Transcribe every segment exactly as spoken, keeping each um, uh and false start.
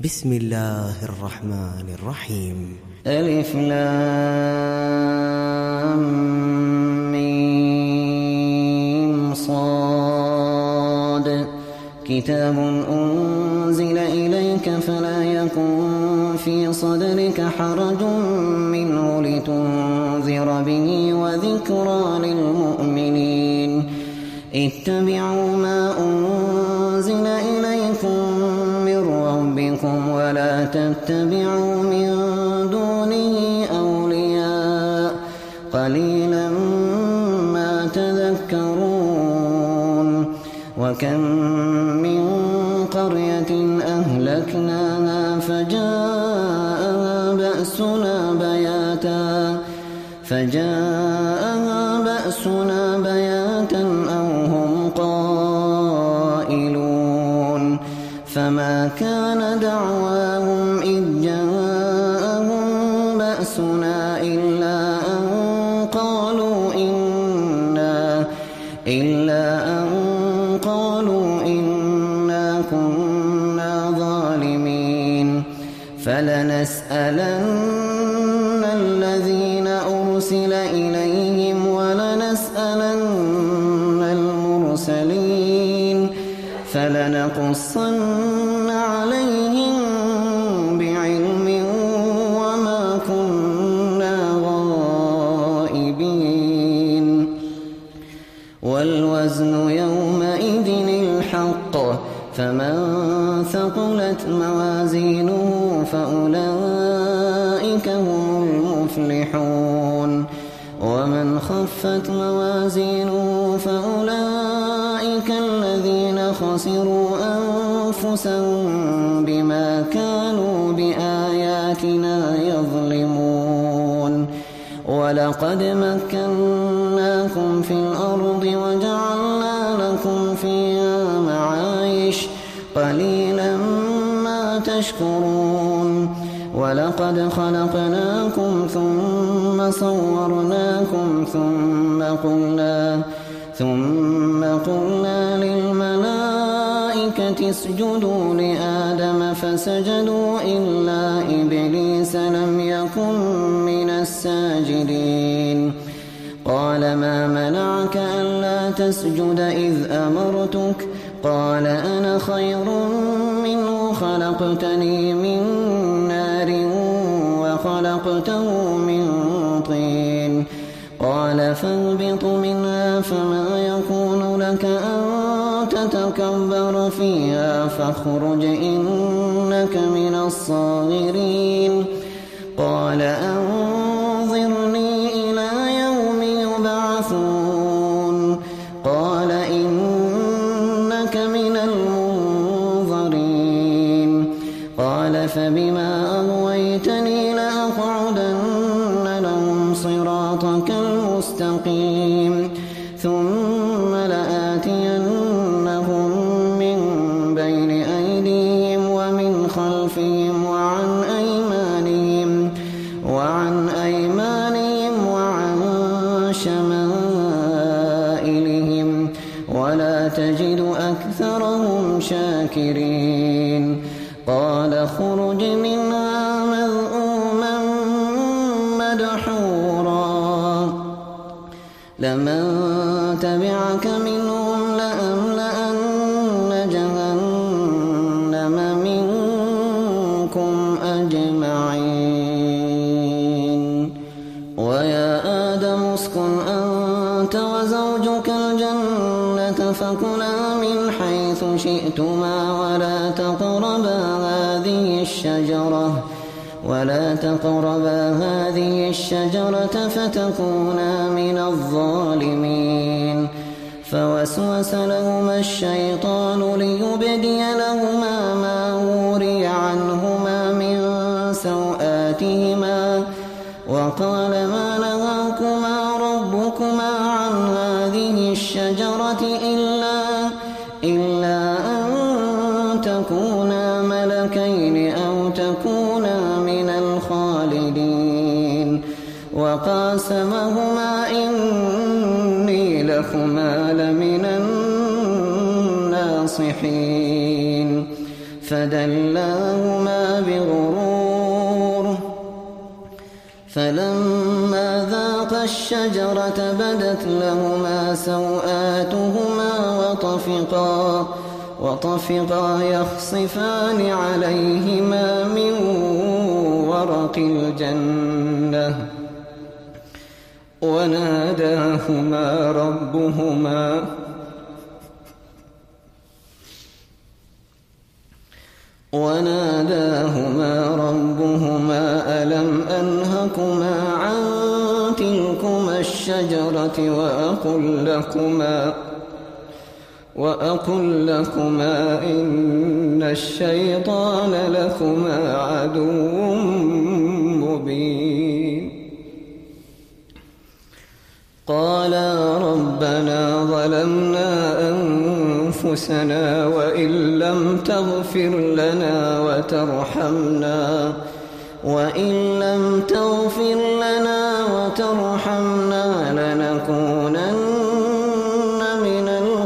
بسم الله الرحمن الرحيم. ألف لام ميم صاد كتاب أنزل إليك فلا يكن في صدرك حرج منه لتنذر به وذكرى للمؤمنين. اتبعوا ما أنزل إليكم من ربكم ولا تتبعوا من دونه أولياء قليلا ما تذكرون. وكم من قرية أهلكناها فجاءها بأسنا بياتا فجاءها بأسنا بياتا أو هم قائلون. فما كان دعواهم إذ جاءهم بأسنا إلا أن قالوا إنا إلا أن قالوا إنا كنا ظالمين. فلنسألن الذين أرسل إليهم ولنسألن المرسلين فلنقصن عليهم بعلم وما كنا غائبين. والوزن يومئذ الحق فمن ثقلت موازينه فأولئك هم المفلحون. ومن خفت موازينه فأولئك الذين خسروا أنفسهم بما كانوا بآياتنا يظلمون. ولقد مكناكم في الأرض وجعلنا لكم فيها معايش قليلا ما تشكرون. ولقد خلقناكم ثم صورناكم ثم قلنا ثم قلنا للملائكة اسجدوا لآدم فسجدوا إلا إبليس لم يكن من الساجدين. قال ما منعك ألا تسجد إذ أمرتك؟ قال أنا خير منه خلقتني من نار وخلقته من طين. قال فاهبط منها فما يكون لك أن تتكبر فيها فاخرج إنك من الصاغرين. قال أنظرني إلى يوم يبعثون. قال إنك من المنظرين. قال فبما أغويتني لأقعدن لهم صراطك المستقيم ثم لآتينهم من بين أيديهم ومن خلفهم وعن أيمانهم وعن أيمانهم وعن شمائلهم ولا تجد أكثرهم شاكرين. قال اخرج منها مذءوما مدحورا لمن تبعك منهم لأملأن جهنم منكم أجمعين. ويا آدم اسكن أنت وزوجك الجنة فكلا من حيث شئتما ولا تقربا هذه الشجرة ولا تقربا هذه الشجرة فتكونا من الظالمين. فوسوس لهما الشيطان ليبدي لهما ما وري عنهما من سوآتهما وقال ما نهاكما ربكما عن هذه الشجرة إلا إلا أن تكونا ملكين أو تكونا من الخالدين. وقاسمهما إني لكما لمن الناصحين. فدلاهما فلما ذاقا الشجرة بدت لهما سوآتهما وطفقا وطفقا يخصفان عليهما من ورق الجنة وناداهما ربهما وناداهما ربهما ألم أنهكما عن تلكما الشجرة وأقل لكما وأقل لكما إن الشيطان لكما عدو مبين قالا ربنا ظلمنا أنفسنا وإن لم تغفر لنا وترحمنا وإن لم تغفر لنا وترحمنا لنكونن من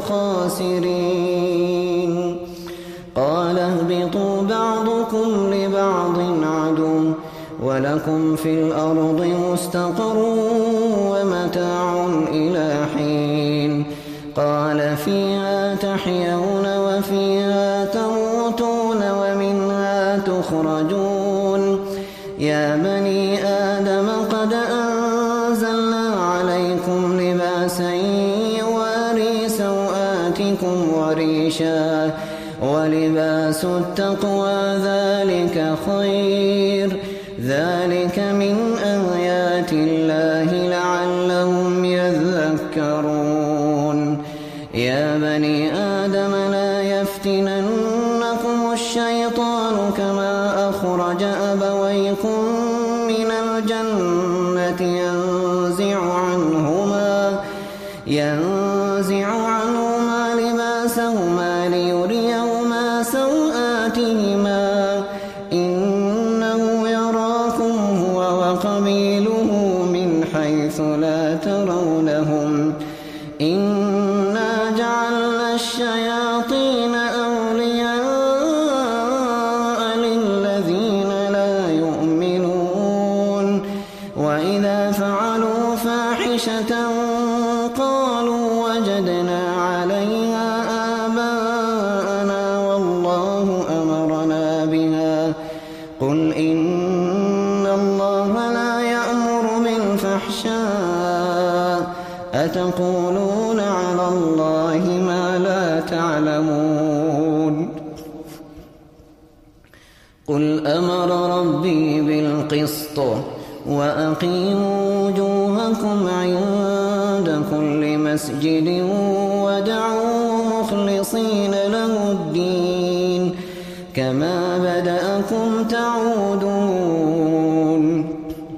الخاسرين قال اهبطوا بعضكم لبعض عدو ولكم في الأرض مستقر ومتاع إلى حين قال فيها تحيون وفيها تموتون ومنها تخرجون يا بني آدم قد أنزلنا عليكم لباسا يواري سوآتكم وريشا ولباس التقوى ذلك خير ذلك من آيات الله لعلهم يذكرون يا بني آدم لا يفتننكم الشيطان كما أخرج أبويكم من الجنة ينزع عنهما ينزع عنهما لباسهما ليريهما سوآتهما إنه يراكم هو وقبيله من حيث لا ترونهم إنا جعلنا الشياطين أولياء للذين لا يؤمنون وإذا فعلوا فاحشة قالوا وجدنا عليها آباءنا والله أمرنا بها قل إن الله لا يأمر بالفحشاء أتقولون على الله ما لا تعلمون قل أمر ربي بالقسط وأقيموا وجوهكم عند كل مسجد ودعوا مخلصين له الدين كما بدأكم تعودون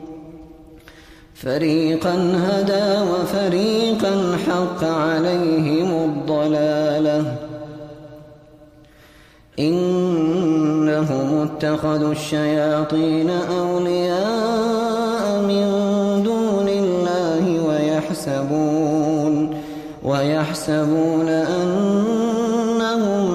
فريقا هدى وفريقا حق عليهم الضلالة إنهم اتخذوا الشياطين أولياء من دون الله ويحسبون ويحسبون أنهم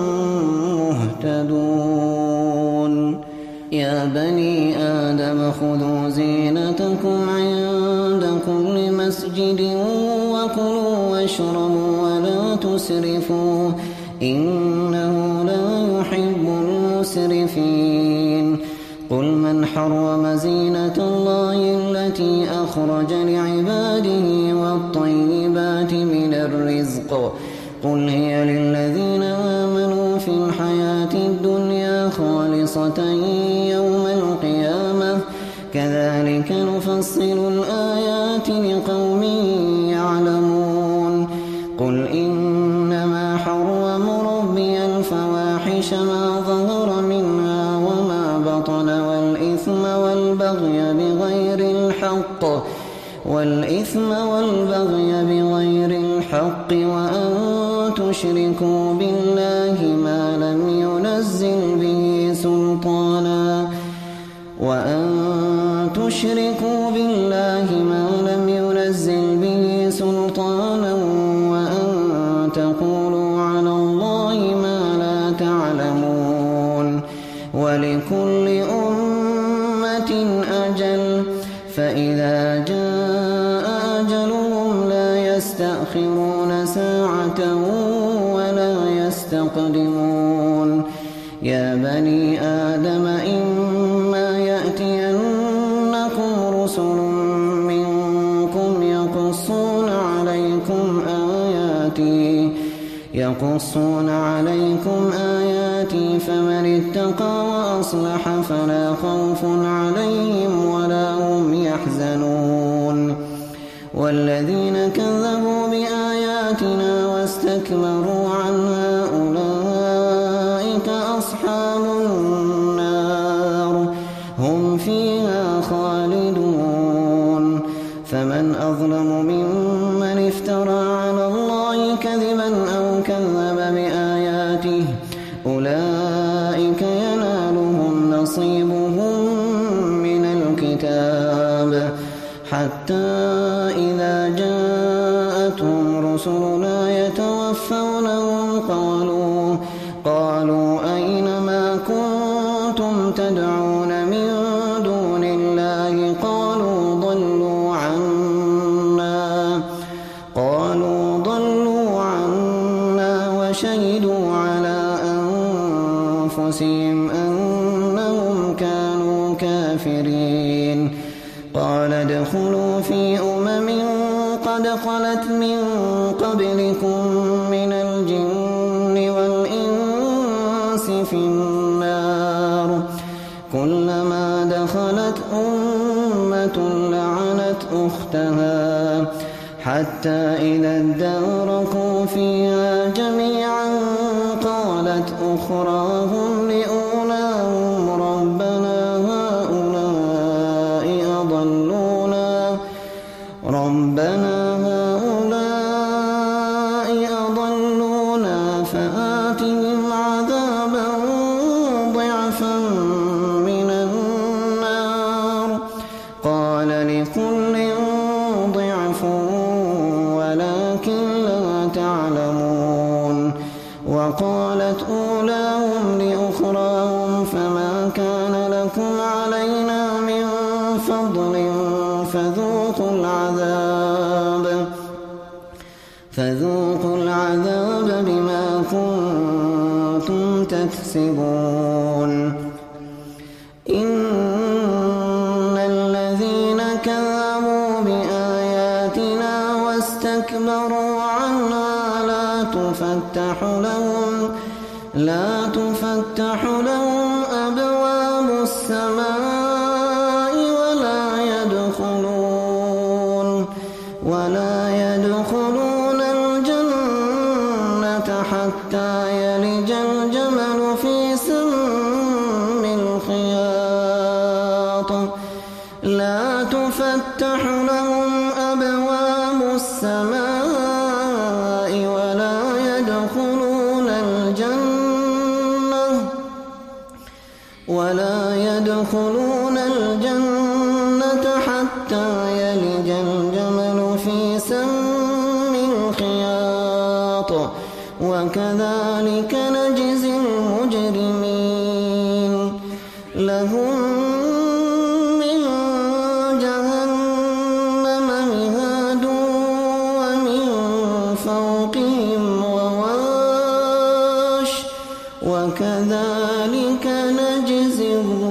مهتدون يا بني آدم خذوا زينتكم عند كل مسجد وكلوا واشربوا ولا تسرفوا إنه لا يحب المسرفين قل من حرم زينة الله التي أخرج لعباده والطيبات من الرزق قل هي للذين آمنوا في الحياة الدنيا خالصة يوم القيامة كذلك نفصل الآيات لقوم يعلمون قل إنما حرم ربي الفواحش ما ظهر منها وما بطن والإثم والبغي بغير الحق والإثم والبغي بغير الحق وأن تشركوا بالله ما لم ينزل به سلطانا وأن تشركوا بالله ما لم ينزل به سلطانا وأن تقولوا على الله ما لا تعلمون ولكل أمة أجل فإذا جاء أجلهم لا يستأخرون ساعة ولا يستقدمون يا بني آدم إما يأتينكم رسل منكم يقصون عليكم آياتي يقصون عليكم آياتي فمن اتقى وأصلح فلا خوف عليهم ولا هم يحزنون والذين كذبوا بآياتنا واستكبروا عنها أولئك أصحاب النار هم فيها خالدون فمن أظلم ممن افترى على الله كذبا أو كذب بآياته أولئك ينالهم نصيبهم من الكتاب حتى إذا جاءتهم رسلنا يتوفونهم قالوا قالوا أين ما كنتم تدعون من دون الله قالوا ضلوا عنا قالوا ضلوا عنا وشهدوا على أنفسهم أنهم كانوا كافرين قال ادخلوا في أمم قد خلت من قبلكم من الجن والإنس في النار كلما دخلت أمة لعنت أختها حتى إذا اداركوا فيها جميعا قالت أخراهم لأولاهم ربنا هؤلاء أضلونا ربنا هؤلاء أضلونا فآتهم عذابا ضعفا من النار قال لكل ضعف ولكن لا تعلمون وقالت أولاهم لأخراهم فما كان لكم علينا من فضل فذوقوا العذاب فذوقوا العذاب بما كنتم تكسبون إن الذين كذبوا بآياتنا واستكبروا عنها لا تفتح لهم لا تفتح لهم أبواب السماء ولا يدخلون ولا يدخلون الجنة حتى يلج الجمل في سم الخياط لا تفتح لهم أبواب السماء ولا يدخلون الجنة ولا يدخلون الجنة حتى يلج الجمل في سم الخياط وكذلك نجزي المجرمين لهم من جهنم مهاد ومن فوقهم غواش وكذلك نجزي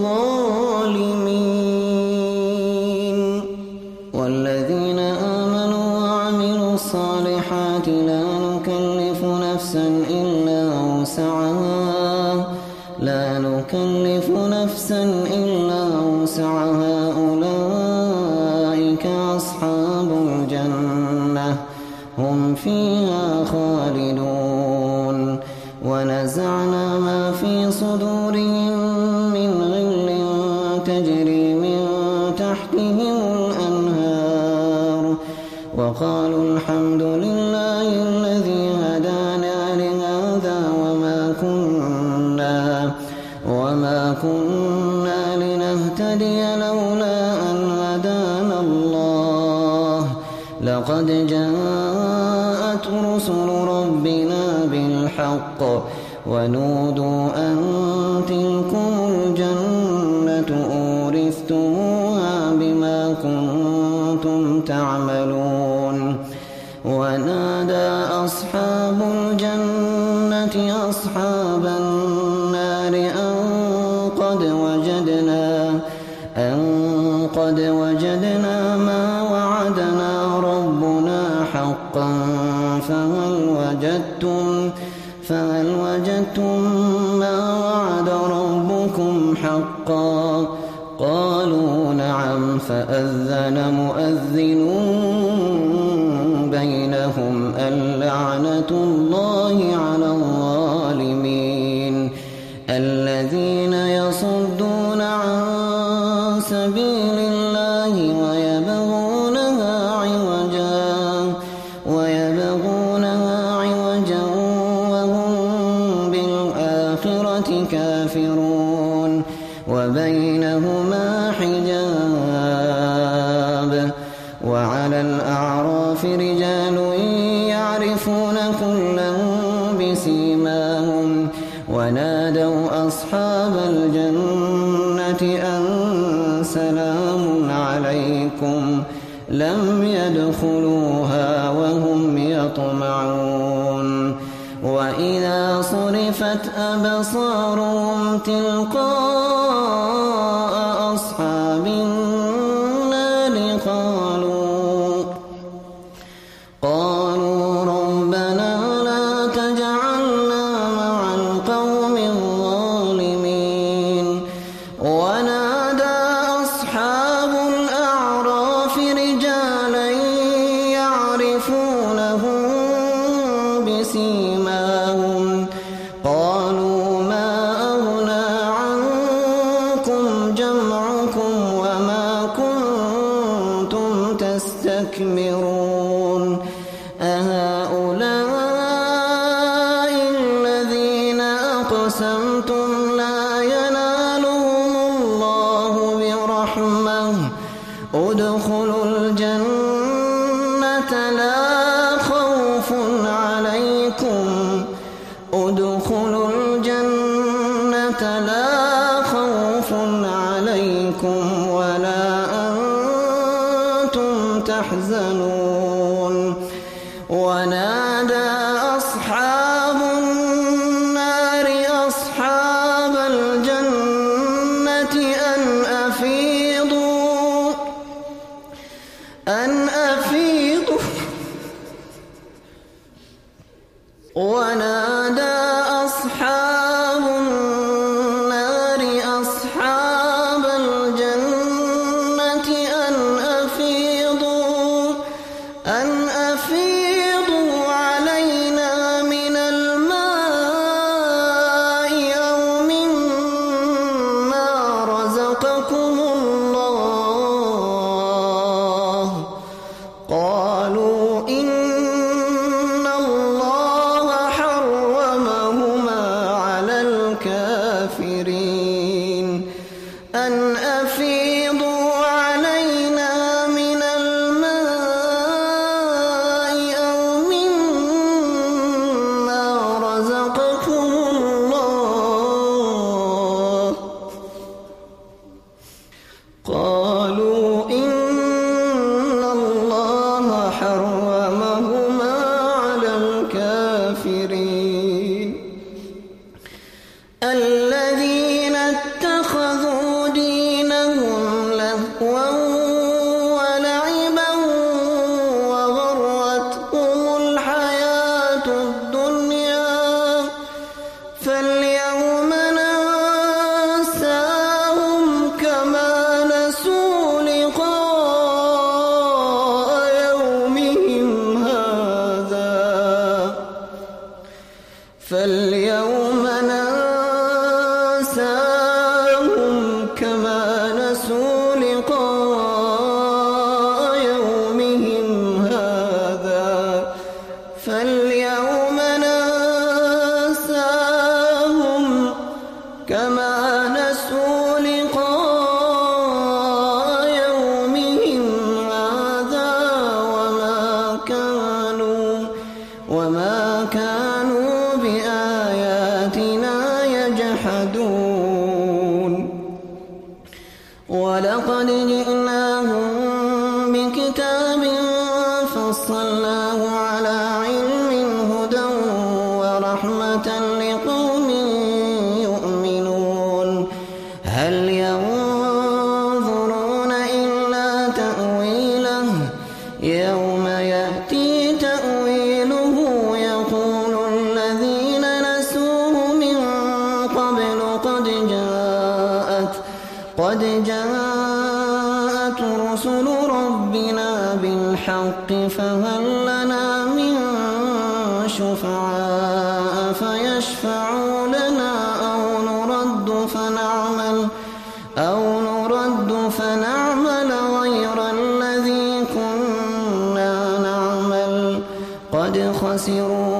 الظالمين والذين آمنوا وعملوا الصالحات لا نكلف نفسا إلا وسعها لا نكلف نفسا إلا وسعها أولئك أصحاب الجنة هم فيها خالدون ونزعنا ما في صدورهم من غل تجري من تحتهم الأنهار وقالوا الحمد لله الذي هدانا لهذا وما كنا وما كنا لنهتدي لولا أن هدانا الله لقد جاءت رسل ربنا بالحق ونودوا أن تلكم الجنة أورثتموها بما كنتم تعملون. ونادى أصحاب الجنة أصحاب النار أن قد وجدنا أن قد وجدنا ما وعدنا ربنا حقا فهل وجدتم فهل وجدتم ما وعد ربكم حقا؟ قالوا نعم. فأذن مؤذن بينهم اللعنة الله على الظالمين الذين يصدون عن سبيل الله ويبغونها عوجا ويبغونها عوجا وهم بالآخرة كافرون وبينهما حجاب. وعلى الأعراف رجال يعرفون كلا بسيماهم ونادوا أصحاب الجنة أن سلام عليكم لم يدخلوها وهم يطمعون. وإذا صرفت أبصارهم تلقاء أصحاب النار قالوا قالوا ربنا لا تجعلنا مع القوم الظالمين. ونادى أصحاب الأعراف رجالا يعرفونهم بسيماهم قالوا ما أغنى عنكم جمعكم وما كنتم تستكبرون أهؤلاء الذين أقسمتم لا ينالهم الله برحمة ادخلوا الجنة لا خوف عليكم ادخلوا الجنة لا خوف عليكم ولا أنتم تحزنون. ونادى أصحاب النار أصحاب الجنة أن أفيضوا أن أفيضوا ونادى أصحاب النار أصحاب الجنة أن أفيضوا أن أفيضوا علينا من الماء أو مما رزقكم الله. قالوا إن الله حرمهما على الكافرين أن أفيضوا علينا من الماء أو مما رزقكم الله. قالوا إن الله حرمهما على الكافرين الذين اتخذوا دينهم لهوا ولعبا وغرتهم الحياة الدنيا فاليوم ننساهم كما نسوا لقاء يومهم هذا فاليوم ننساهم كما نسوا لقاء يومهم هذا فاليوم ننساهم كما نسوا لقاء يومهم هذا وما كانوا وما كانوا بآياتنا يجحدون. ولقد جئناهم هل ينظرون إلا تأويله يوم يأتي تأويله يقول الذين نسوه من قبل قد جاءت قد جاءت رسل ربنا بالحق فهل لنا من شفعاء فيشفعوا لنا أو نرد فنعمل أو نرد فنعمل غير الذي كنا نعمل قد خسروا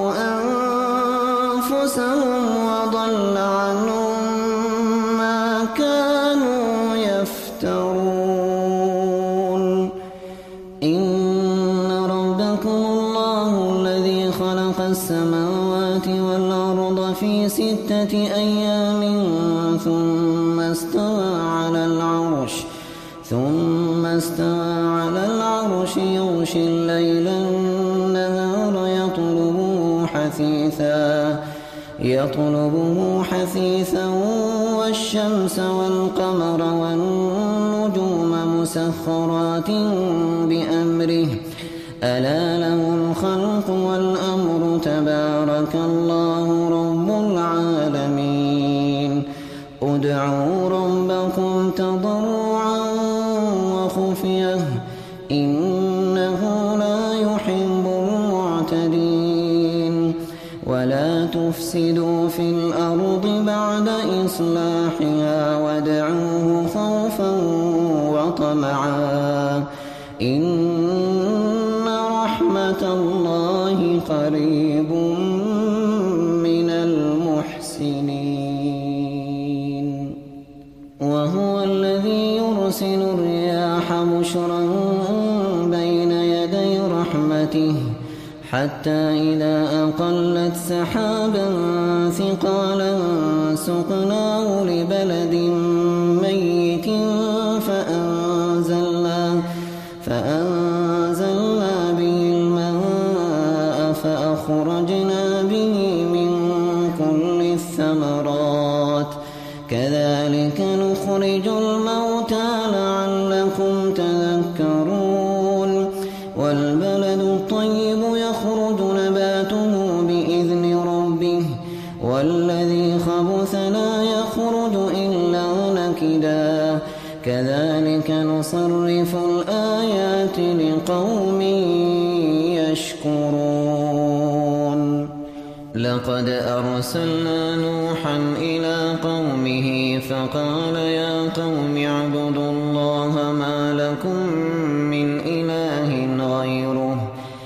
أنفسهم وضل عنهم ما كانوا يفترون إن ربكم الله الذي خلق السماوات والأرض في ستة أيام ثم استوى على العرش ثم استوى على العرش يغشي الليل النهار يطلبه حثيثا يطلبه حثيثا والشمس والقمر والنجوم مسخرات بأمره ألا له الخلق والأمر تبارك الله رب العالمين ادعوا ربكم تضرعا وخفية إنه لا يحب المعتدين ولا تفسدوا في الأرض بعد إصلاحها وادعوه خوفا وطمعا إن رحمة الله قريب من المحسنين وهو الذي يرسل الرياح بشرا بين يدي رحمته حتى إذا أقلت سحابا ثقالا سقناه لبلد ميت فأنزلنا فأنزلنا به الماء فأخرجنا به من كل الثمرات كذلك نخرج الموتى لعلكم تذكرون والبلد الطيب يخرج نباته بإذن ربه والذي خبث لا يخرج إلا نكدا كذلك نصرف الآيات لقوم يشكرون لقد أرسلنا نوحا إلى قومه فقال يا قوم اعبدوا الله ما لكم من إله غيره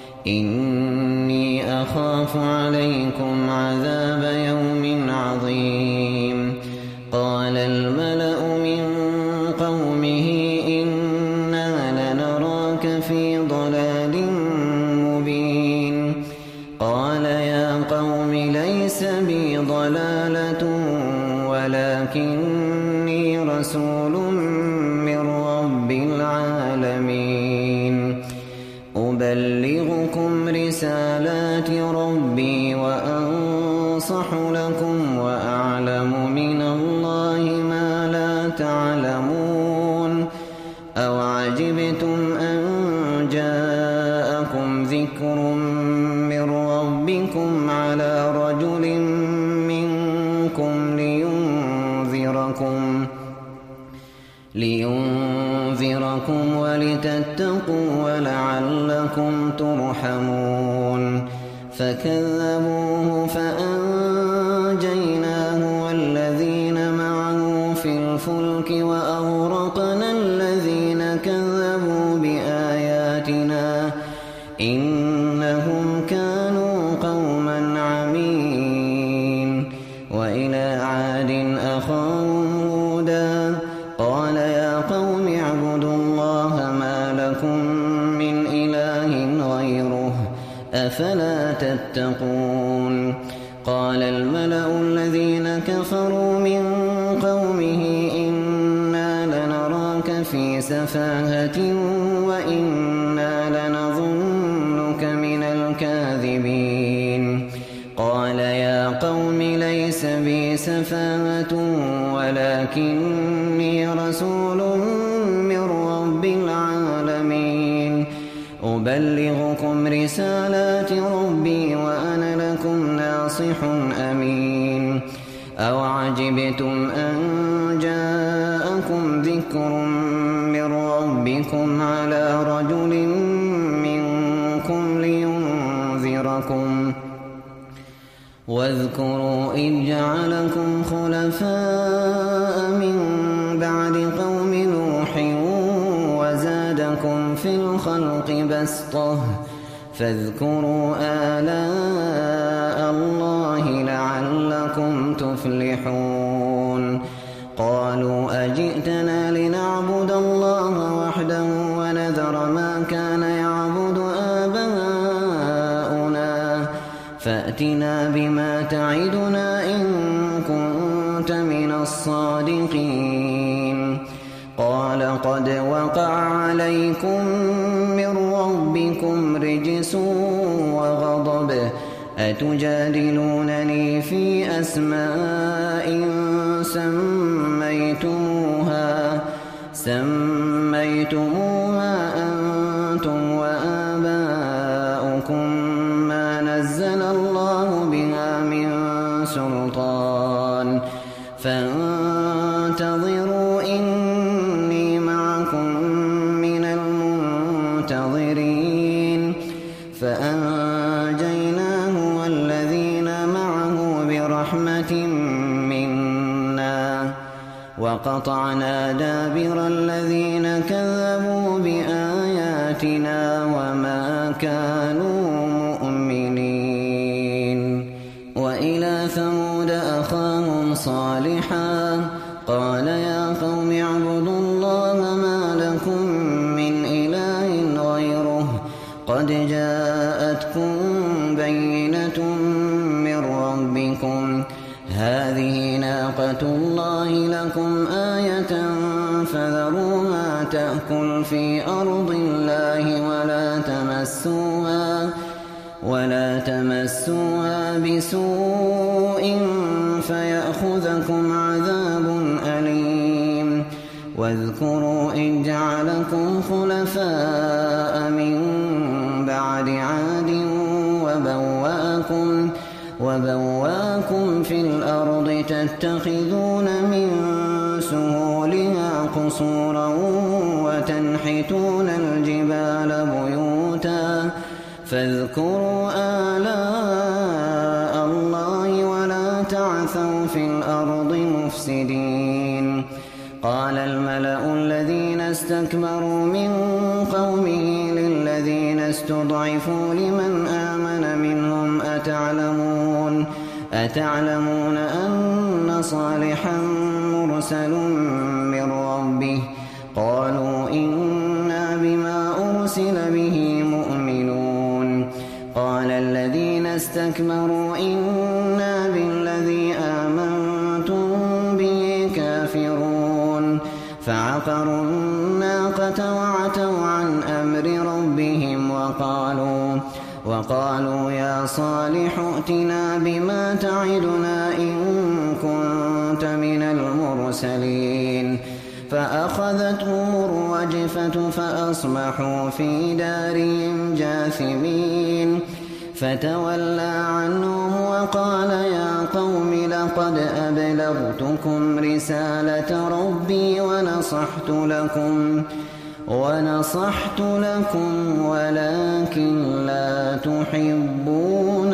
إني أخاف عليكم عذاب يوم عظيم قال الملأ من قومه إنا لنراك في ضلال مبين قال يا قوم ليس بي ضلالة ولكني رسول من رب العالمين أبلغكم رسالات ربي وأنصح لكم وأعلم من الله ما لا تعلمون أوعجبتم أن جاءكم ذكر من ربكم على رجل منكم لينذركم لينذركم ولتتقوا ولعلكم ترحمون فكذبوه فأنجيناه والذين معه في الفلك وأغرقنا الذين كذبوا بآياتنا إنهم كانوا قوما عمين وإلى عاد أخاهم هودا قال يا قوم اعبدوا الله ما لكم من إله غيره أفلا تتقون قال الملأ الذين كفروا من قومه إنا لنراك في سفاهة وإنا لنظنك من الكاذبين قال يا قوم ليس بي سفاهة ولكن إني رسول من رب العالمين أبلغكم رسالات ربي وأنا لكم ناصح أمين أو عجبتم أن جاءكم ذكر من ربكم على رجل منكم لينذركم واذكروا إذ جعلكم خلفاء من بعد قوم نوح وزادكم في الخلق بسطة فاذكروا آلاء الله لعلكم تفلحون قالوا أجئتنا لنعبد الله وحده ونذر ما كان يعبد آباؤنا فأتنا بما تعدنا إن كنت من الصادقين قال قد وقع عليكم من ربكم رجس وغضب أتجادلونني في أسماء سميتموها سميتموها أنتم وآباؤكم ما نزل الله بها من سلطان فانتظروا إني معكم من المنتظرين فأنجيناه والذين معه برحمة منا وقطعنا دابر الذين كذبوا بآياتنا وما كانوا مؤمنين وإلى ثمود أخاهم صالحا قال يا قوم اعبدوا الله ما لكم من إله غيره قد جاءتكم بينة من ربكم هذه ناقة الله لكم آية فذروها تأكل في أرض الله ولا تمسوها ولا تمسوها بسوء فيأخذكم عذاب أليم واذكروا إذ جعلكم خلفاء من بعد عاد وبوأكم وبواكم في الأرض تتخذون من سهولها قصورا وتنحتون الجبال بيوتا فاذكروا آلاء الله ولا تعثوا في الأرض مفسدين قال الملأ الذين استكبروا من قومه للذين استضعفوا لمن آمن منهم أتعلمون أتعلمون أن صالحا مرسل من ربه قالوا إنا بما أرسل به مؤمنون قال الذين استكبروا إنا بالذي آمنتم به كافرون فعقروا الناقة وعتوا عن أمر ربهم وقالوا وقالوا يا صالح ائتنا بما تعدنا إن كنت من المرسلين فأخذتهم الرجفة فأصبحوا في دارهم جاثمين فتولى عنهم وقال يا قوم لقد أبلغتكم رسالة ربي ونصحت لكم ونصحت لكم ولكن لا تحبون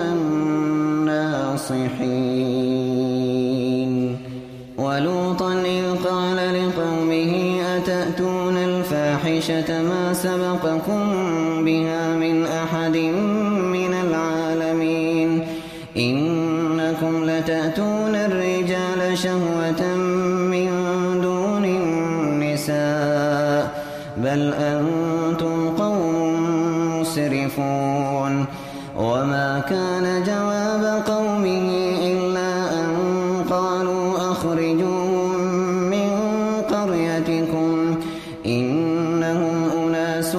الناصحين ولوطا إذ قال لقومه أتأتون الفاحشة ما سبقكم بها من أحد من العالمين إنكم لتأتون الرجال شهوة من دون النساء بل أنتم قوم مسرفون وما كان جواب قومه إلا أن قالوا أخرجوهم من قريتكم إنهم أناس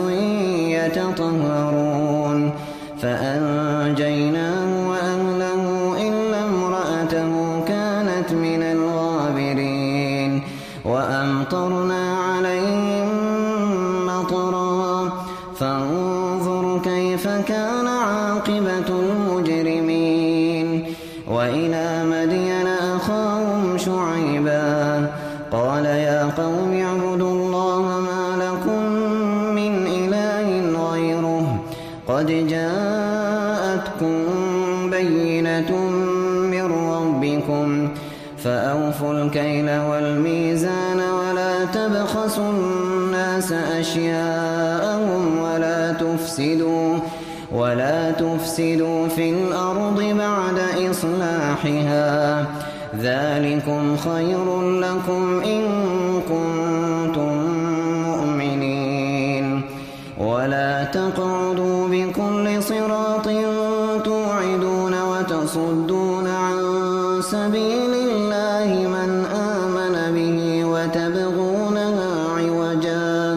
يتطهرون فأنجيناه وأهله إلا امرأته كانت من الغابرين وأما فأمطرنا عليهم مطرا فانظر كيف كان عاقبة المجرمين وإلى مدين أخاهم شعيبا قال يا قوم اعبدوا الله ما لكم من إله غيره قد جاءتكم بينة من ربكم فأوفوا الكيل والميزان ولا تبخسوا الناس أشياءهم ولا تفسدوا ولا تفسدوا في الأرض بعد إصلاحها ذلكم خير لكم إن كنتم مؤمنين ولا تقعدوا بكل صراط توعدون وتصدون عن سبيل الله من آمن به وتبغونها عوجا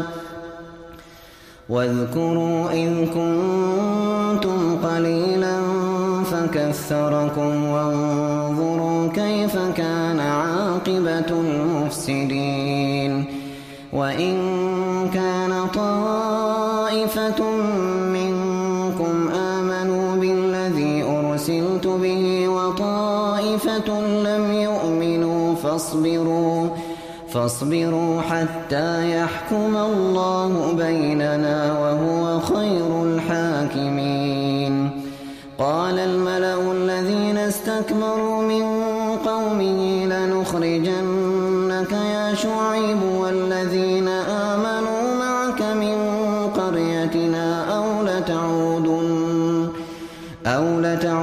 واذكروا إذ كنتم قليلا فكثركم وانظروا كيف كان عاقبة المفسدين وإن كان طائفة منكم آمنوا بالذي أرسلت به وطائفة لم يؤمنوا فاصبروا فاصبروا حتى يحكم الله بيننا وهو خير الحاكمين قال الملأ الذين استكبروا من قومه لنخرجنك يا شعيب والذين آمنوا معك من قريتنا أو لتعودن أو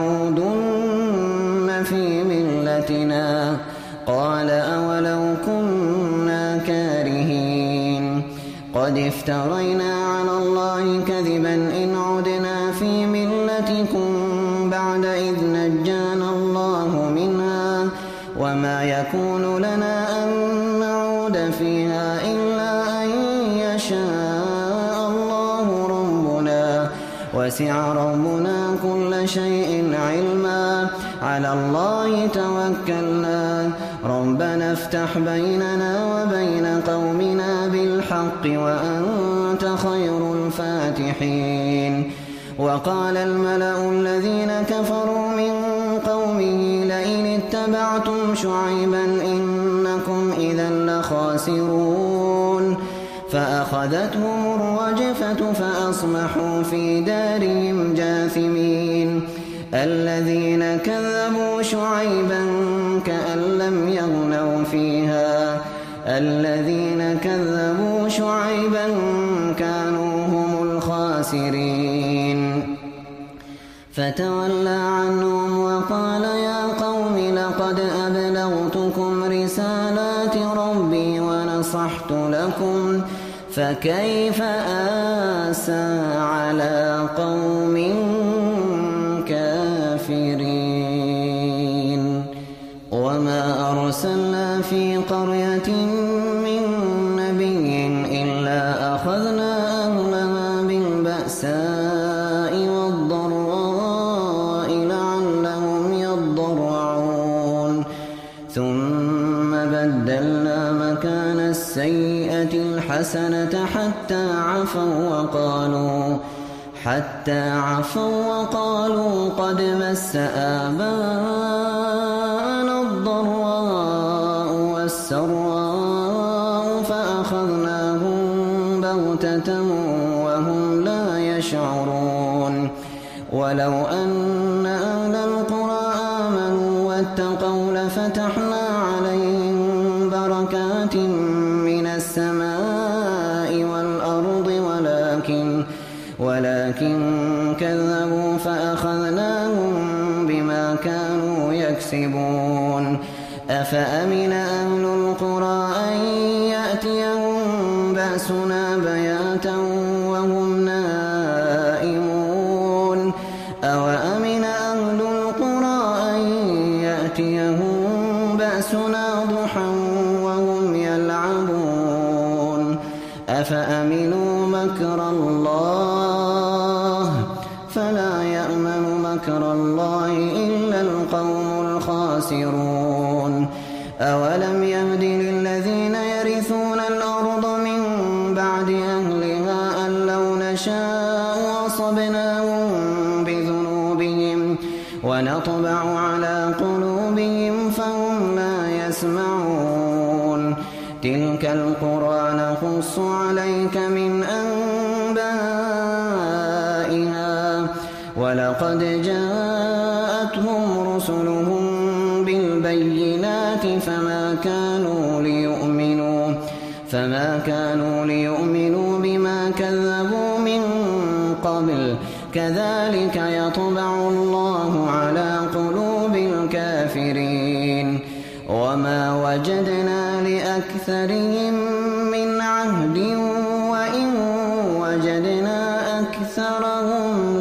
لتعودن في ملتنا قال أولو كنا كارهين قد افترينا على الله كذبا إن عدنا في ملتكم بعد إذ نجانا الله منها وما يكون لنا أن نعود فيها إلا أن يشاء الله ربنا وسع ربنا كل شيء علما على الله توكلنا ربنا افتح بيننا وبين قومنا بالحق وأنت خير الفاتحين وقال الملأ الذين كفروا من قومه لئن اتبعتم شعيبا إنكم إذا لخاسرون فأخذتهم الرجفة فأصبحوا في دارهم جاثمين الذين كذبوا شعيبا كأن لم يغنوا فيها الذين كذبوا شعيبا كانوا هم الخاسرين فتولى عنهم وقال يا قوم لقد أبلغتكم رسالات ربي ونصحت لكم فكيف آسى على قوم كافرين وما أرسلنا في قرية من نبي إلا أخذنا أهلها بالبأساء والضراء لعلهم يضرعون ثم بدلنا مكان السيئة الحسنة حتى عفوا وقالوا حتى عفوا وقالوا قد مس آباءنا الضراء والسراء فأخذناهم بغتة وهم لا يشعرون ولو أن أهل القرى آمنوا واتقوا لفتحنا عليهم بركات من السماء والأرض ولكن ولكن كذبوا فأخذناهم بما كانوا يكسبون أفأمن أهل القرى أن يأتيهم بأسنا بياتا وهم نائمون أوأمن أهل القرى أن يأتيهم بأسنا ضحى وهم يلعبون أفأمنوا مكر الله فلا يأمن مكر الله إلا القوم الخاسرون أولم يهد للذين يرثون القرى نقص عليك من أنبائها ولقد جاءتهم رسلهم بالبينات فما كانوا ليؤمنوا فما كانوا ليؤمنوا بما كذبوا من قبل كذلك يطبع الله على قلوب الكافرين وما وجدنا لأكثرهم من عهد وإن وجدنا أكثرهم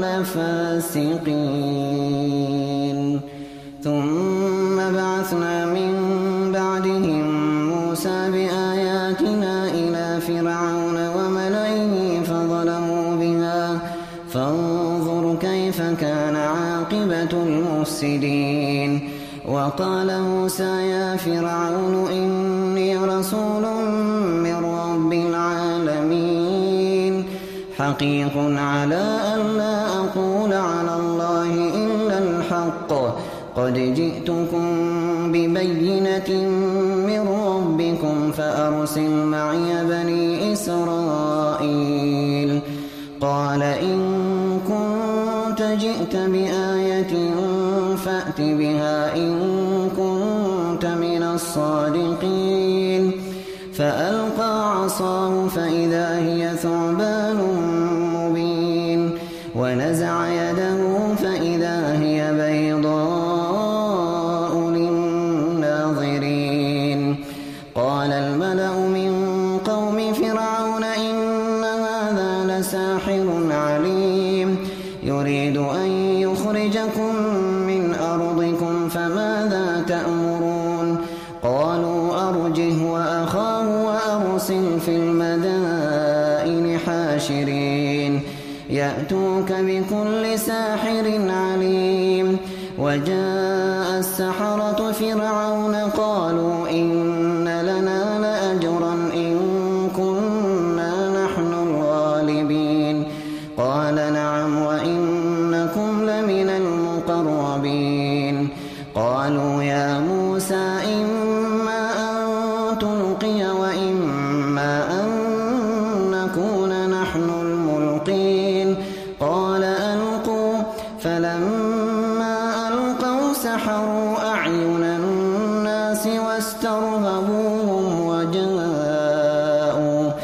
لفاسقين ثم بعثنا من بعدهم موسى بآياتنا إلى فرعون وملئه فظلموا بها فانظر كيف كان عاقبة المفسدين وقال موسى يا فرعون إني رسول من رب العالمين حقيق على ألا أقول على الله إلا الحق قد جئتكم ببينة من ربكم فأرسل معي بني إسرائيل قال إن كنت جئت بآية فأت بها إن كنت من الصادقين فألقى عصاه فإذا هي ثعبان مبين ونزع يده فإذا هي بيضاء للناظرين قال الملأ من قوم فرعون إن هذا لساحر عليم يريد أن يخرجكم من أرضكم فماذا تأمرون قالوا أرجه وأخاه وأرسل في المدائن حاشرين يأتوك بكل ساحر عليم وجاء السحرة فرعون قالوا إن لنا لأجرا إن كنا نحن الغالبين قال نعم وإنكم لمن المقربين قالوا يا موسى إما أن تلقي وإما أن نكون نحن الملقين قال ألقوا فلما ألقوا سحروا أعين الناس واسترهبوهم وجاءوا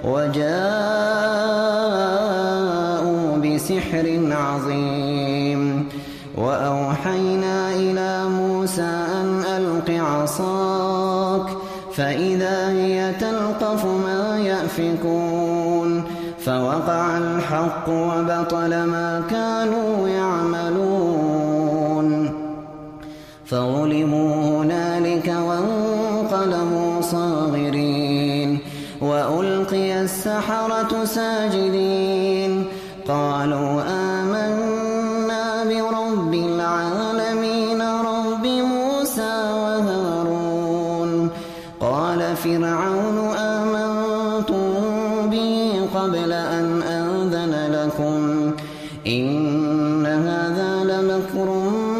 وجاءوا بسحر عظيم وأوحينا إلى موسى أن ألق عصاك فإذا هي تلقف ما يأفكون فوقع الحق وبطل ما كانوا يعملون فغلبوا هنالك وانقلبوا صاغرين وألقي السحرة ساجدين قالوا آمنا برب العالمين رب موسى وهارون قال فرعون آمنتم به قبل أن آذن لكم إن هذا لمكر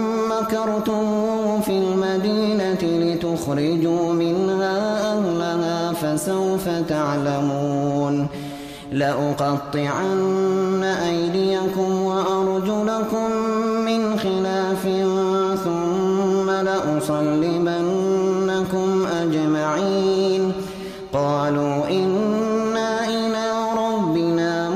مكرتم في المدينة لتخرجوا منها أهلها فسوف تعلمون لأقطعن أيديكم وأرجلكم من خلاف ثم لأصلبنكم أجمعين قالوا إنا إلى ربنا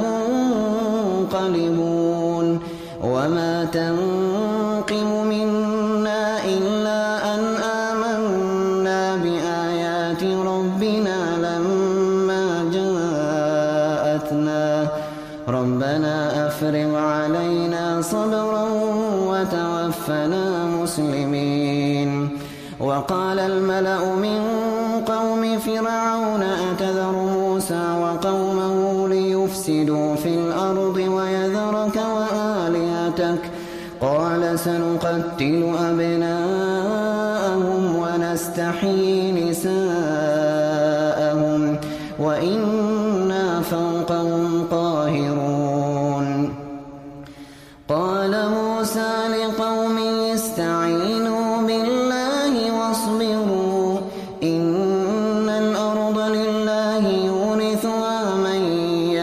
منقلبون وما تنقم منا إلا أن آمنا بآيات ربنا لما جاءتنا ربنا أفرغ علينا صبرا وتوفنا مسلمين وقال الملأ من قوم فرعون أتذر موسى وقومه ليفسدوا في الأرض ويذرك وآلهتك قال سنقتل أبناءهم ونستحيي نساءهم وإنا فوقهم قاهرون قال موسى لقومه استعينوا بالله واصبروا إن الأرض لله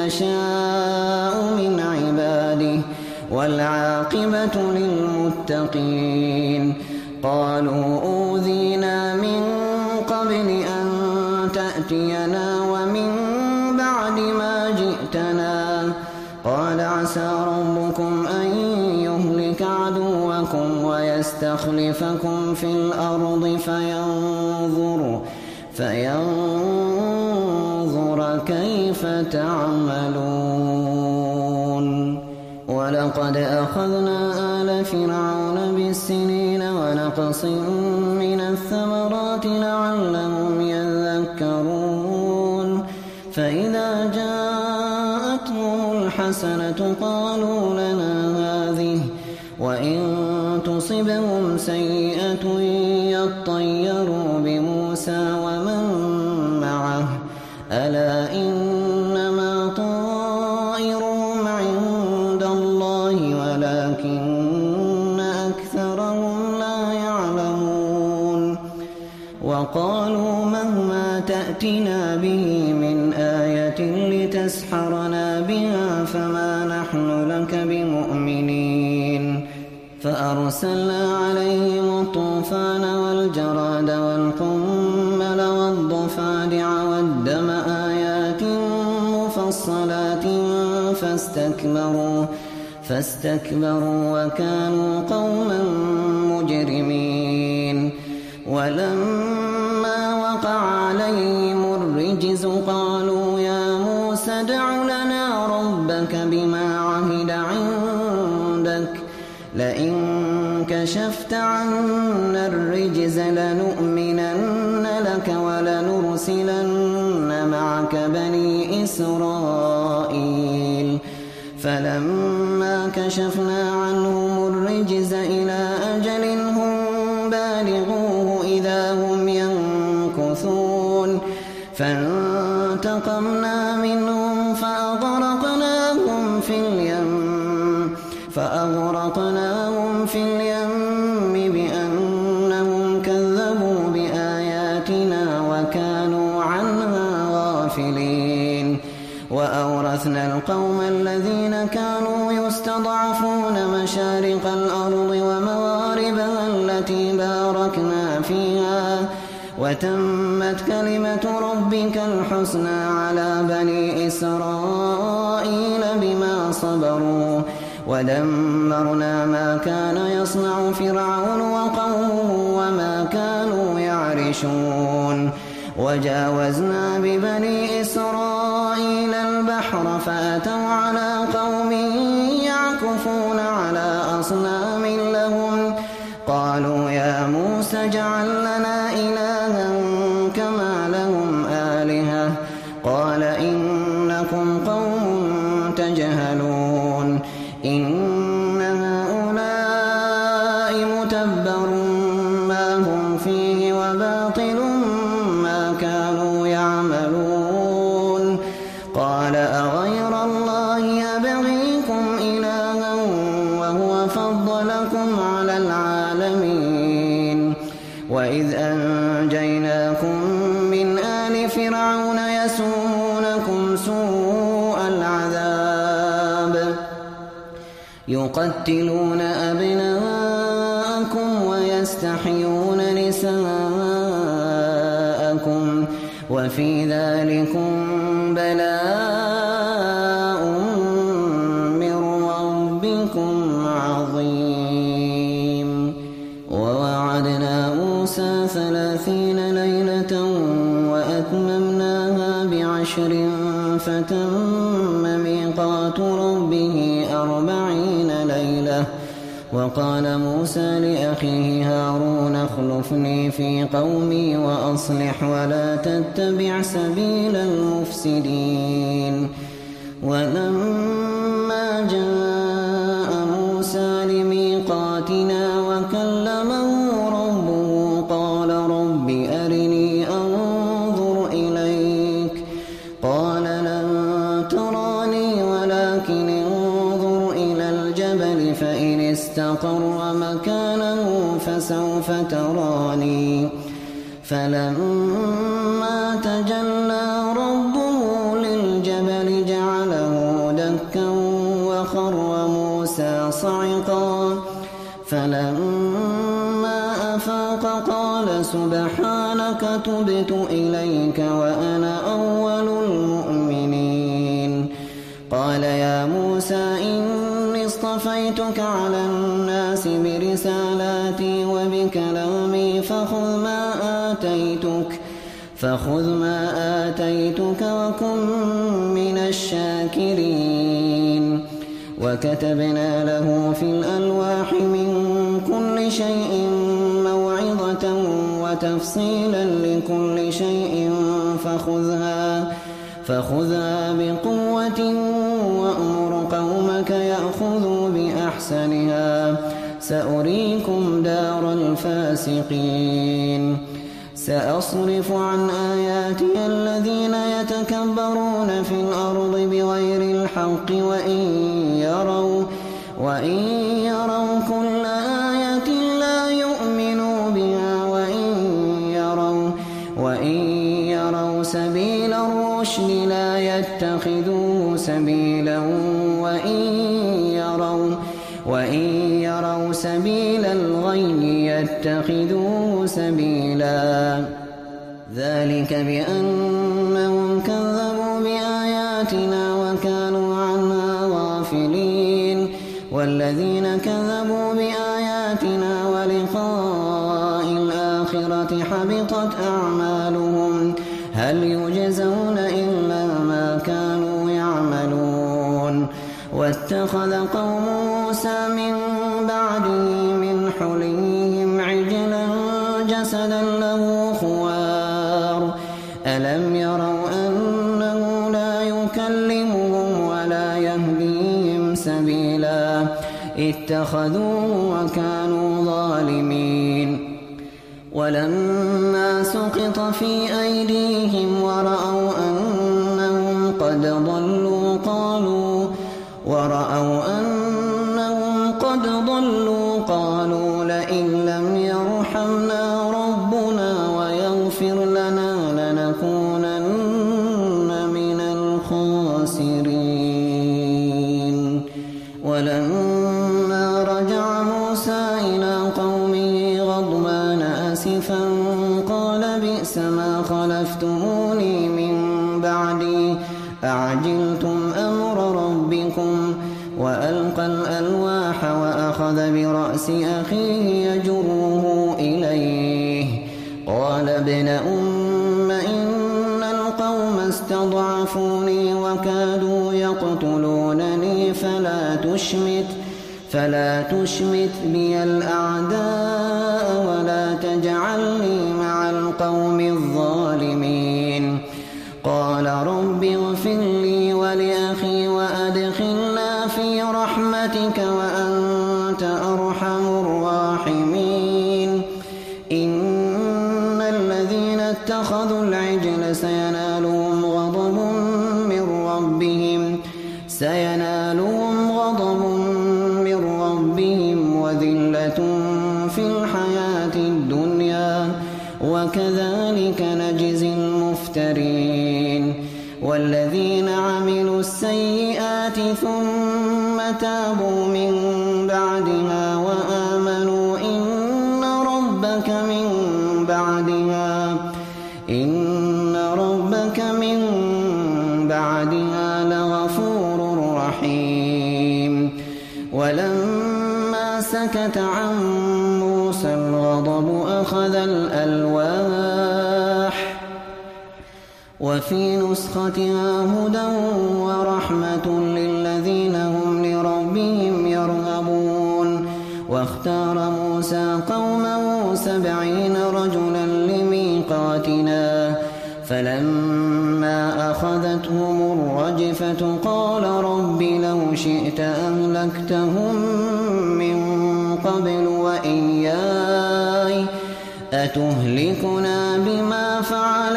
يشاء من عباده والعاقبة للمتقين. قالوا أوذينا من قبل أن تأتينا ومن بعد ما جئتنا. قال عسى ربكم أن يهلك عدوكم ويستخلفكم في الأرض فينظر, فينظر كيف تعملون. ولقد أخذنا آل فرعون بالسنين ونقص من الثمرات لعلهم يذكرون. فإذا جاءتهم الحسنة قالوا لنا هذه وإن تصبهم سيئة يطيروا بموسى ومن معه ألا إنما طائرهم عند الله ولكن أكثرهم لا يعلمون. وقالوا مهما تأتنا به من آية لتسحرنا بها فما نحن لك بمؤمنين. فأرسلنا عليهم الطوفان والجراد والقمل والضفادع والدم آيات مفصلات فاستكبروا, فاستكبروا وكانوا قوما مجرمين. ولما وقع عليهم الرجز قالوا يا موسى ادع لنا ربك بما عهد عندك لئن كشفت عنا الرجز لنؤمنن لك ولنرسلن معك بني إسرائيل. فلما كشفنا عنهم الرجز إلى أجل هم بالغوه إذا هم ينكثون. فانتقمنا منهم فأغرقناهم في اليم فأغرقناهم في اليم بأنهم كذبوا بآياتنا وكانوا عنها غافلين. وأورثنا القوم الذين كانوا يستضعفون مشارق الأرض ومغاربها التي باركنا فيها وتمت كلمة ربك الحسنى على بني إسرائيل بما صبروا ودمرنا ما كان يصنع فرعون وقومه وما كانوا يعرشون. وجاوزنا ببني إسرائيل البحر فأتوا على قوم يعكفون على أصنام لهم قالوا يا موسى اجعل لنا إلها كما لهم آلهة قال إنكم قوم تجهلون. إن هؤلاء متبر ما هم فيه وباطل ما كانوا يعملون. قال أغير الله أبغيكم إلها وهو فضلكم على العالمين. وإذ أنجيناكم من آل فرعون يسومونكم سوء العذاب يقتلون أبناءكم ويستحيون نساءكم وفي ذلكم بلاء من ربكم عظيم. ووعدنا موسى ثلاثين ليلة وأتممناها بعشر فتم ميقات ربه أربعين ليلة. وقال موسى لأخيه هارون اخلفني في قومي وأصلح ولا تتبع سبيل المفسدين. ولما جاء موسى لميقاتنا وكلمه ربه قال رب أرني أنظر إليك قال لن تراني ولكن انظر إلى الجبل فإن استقر مكانه فسوف تراني. فلما تجلى ربه للجبل جعله صعقا فلما أفاق قال سبحانك تبت إليك وأنا أول المؤمنين قال يا موسى إني اصطفيتك على الناس برسالاتي وبكلامي فخذ ما آتيتك فخذ ما آتيتك وكن من الشاكرين وكتبنا له في الألواح من كل شيء موعظة وتفصيلا لكل شيء فخذها فخذها بقوة وأمر قومك يأخذوا بأحسنها سأريكم دار الفاسقين سأصرف عن آياتي الذين يتكبرون في الأرض بغير الحق وإن يروا وإن يروا كل آية لا يؤمنوا بها وإن يروا وإن يروا سبيل الرشد لا يتخذوه سبيلا وإن يروا وإن يروا سبيل الغي يتخذوه سبيلا ذلك بأنهم كذبوا بآياتنا وكانوا عنها غافلين والذين كذبوا بآياتنا ولقاء الآخرة حبطت أعمالهم هل يجزون إلا ما كانوا يعملون واتخذ قوم موسى من بعده من حليهم عجلا جسدا له خوار ألم يروا أنه لا يكلمهم ولا يهديهم سبيلا اتخذوه وكانوا ظالمين ولما سقط في أيديهم ورأوا أنهم قد ضلوا قالوا ورأوا أنهم قد ضلوا قالوا لئن لم يرحمنا ربنا ويغفر لنا لنكونن من الخاسرين ولما رجع موسى إلى قومه غضبان آسفا قال بئس ما خلفتموني من بعدي أعجلتم أمر ربكم وألقى الألواح وأخذ برأس أخيه يجره إليه قال ابن أم إن القوم استضعفوني وكادوا يقتلونني فلا تشمت فلا تشمت بي الأعداء ولا تجعلني مع القوم الظالمين قال رب اغفر لي ولأخي وأدخلنا في رحمتك وأنت أرحم الراحمين إن الذين اتخذوا العجل سينالهم غضب من ربهم سينالهم غضب من ربهم وذلة في الحياة الدنيا وكذلك نجزي المفترين والذين عملوا السيئات ثم تابوا من بعدها وآمنوا إن ربك من بعدها إن ربك من بعدها لغفور رحيم ولما سكت عن موسى الغضب أخذ الألواح وفي نسختها هدى ورحمة للذين هم لربهم يرغبون واختار موسى قومه سبعين رجلا لميقاتنا فلما أخذتهم الرجفة قال رب لو شئت أهلكتهم من قبل وإياي أتهلكنا بما فعل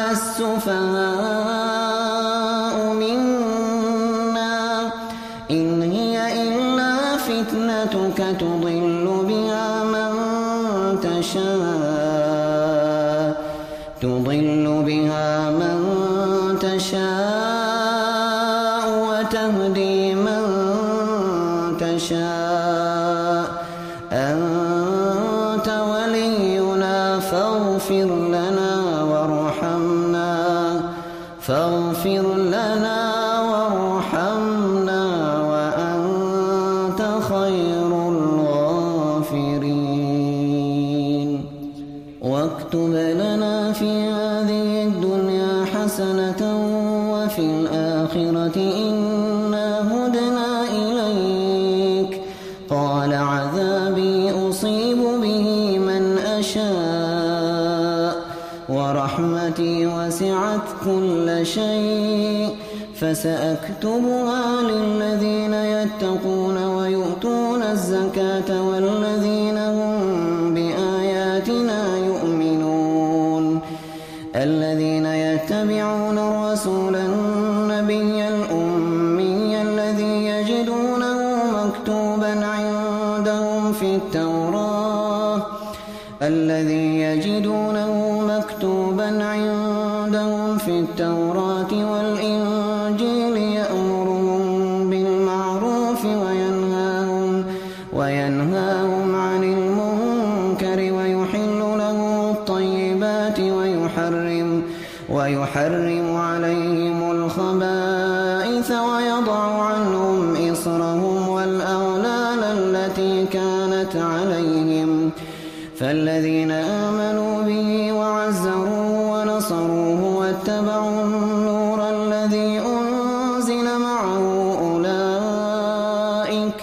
السفهاء منا إن هي إلا فتنتك تضل بها من تشاء تضل بها من تشاء وتهدي من تشاء الآخرة إنا هدنا إليك قال عذابي أصيب به من أشاء ورحمتي وسعت كل شيء فسأكتبها للذين يتقون ويؤتون الزكاة والذين هم بآياتنا يؤمنون الذين يتبعون الرسول النبي الأمي الذي يجدونه مكتوبا عندهم في التوراة الذي يجدونه مكتوبا عندهم في التوراة والإنجيل يأمرهم بالمعروف وينهاهم وينهاهم عن المنكر ويحل لهم الطيبات ويحرم ويحرم عليهم الخبائث ويضع عنهم إصرهم والأغلال التي كانت عليهم فالذين آمنوا به وعزروه ونصروه واتبعوا النور الذي أنزل معه أولئك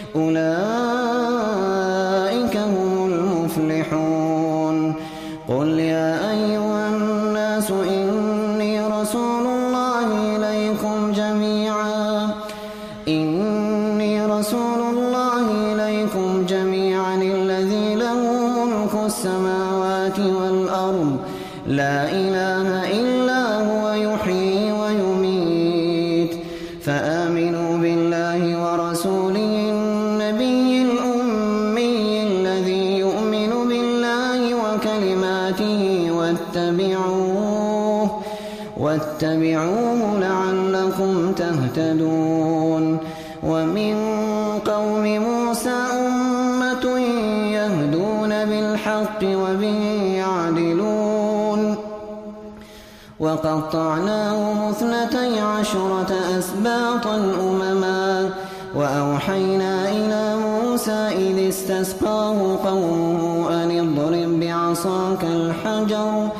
أولئك هم المفلحون قل يا أيها الناس إني رسول الله إليكم جميعا إني رسول الله إليكم جميعا الذي له ملك السماوات والأرض لا إله إلا هو يحيي ويميت فآمنوا بالله ورسوله النبي الأمي الذي يؤمن بالله وكلماته واتبعوه واتبعوه لعلكم تهتدون ومن قوم موسى أمة يهدون بالحق وبه يعدلون وقطعناهم اثنتي عشرة أسباطا أمما وأوحينا إلى موسى إذ استسقاه قومه أن اضرب بعصاك الحجر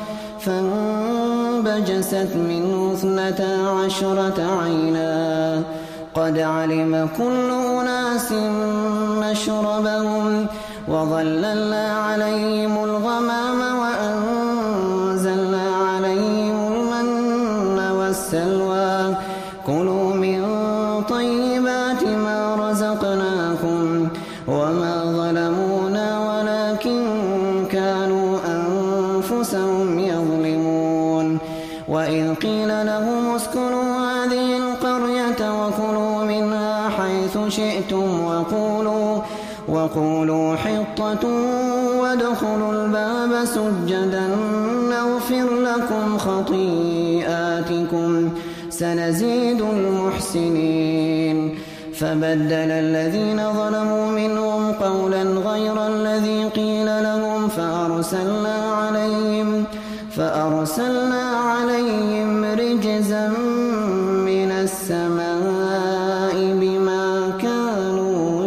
فانبجست منه اثنتا عشرة عينا قد علم كل أناس مشربهم وظللنا عليهم الغمام وأنزلنا عليهم المن والسلوى كلوا من طيبات ما رزقناكم وما ظلمونا ولكن كانوا أنفسهم يظلمون وإذ قيل لهم اسكنوا هذه القرية وكلوا منها حيث شئتم وقولوا وقولوا حطة وادخلوا الباب سجدا نغفر لكم خطيئاتكم سنزيد المحسنين فبدل الذين ظلموا منهم قولا غير الذي قيل لهم فأرسلنا عليهم فأرسلنا عليهم رجزا من السماء بما كانوا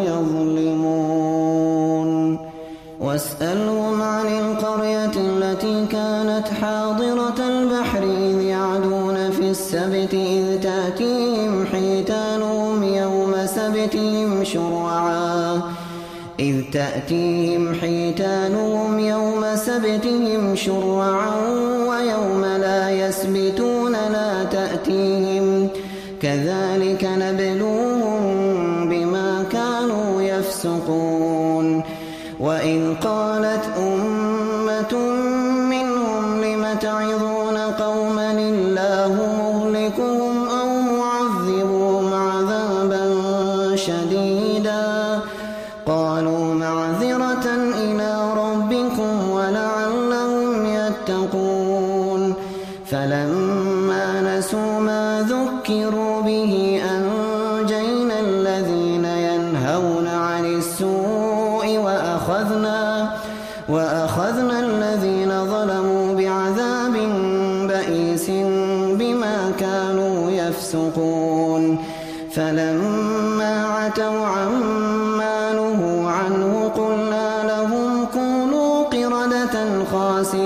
يظلمون واسألهم عن القرية التي كانت حاضرة البحر إذ يعدون في السبت إذ تأتيهم حيتانهم يوم سبتهم شرعا إذ تأتيهم حيتانهم يوم سبتهم شرعا ويوم لا يسبتون لا تأتيهم كذلك نبلوهم بما كانوا يفسقون وإذ قالت أمة منهم لم تعظون قوما الله مهلكهم أو معذبهم عذابا شديدا قالوا معذرة إلى ربكم ولعلهم يتقون فلما نسوا ما ذكروا به أنجينا الذين ينهون عن السوء وأخذنا وأخذنا الذين ظلموا بعذاب بئيس بما كانوا يفسقون فلما عتوا عما نهوا عنه قلنا لهم كونوا قردة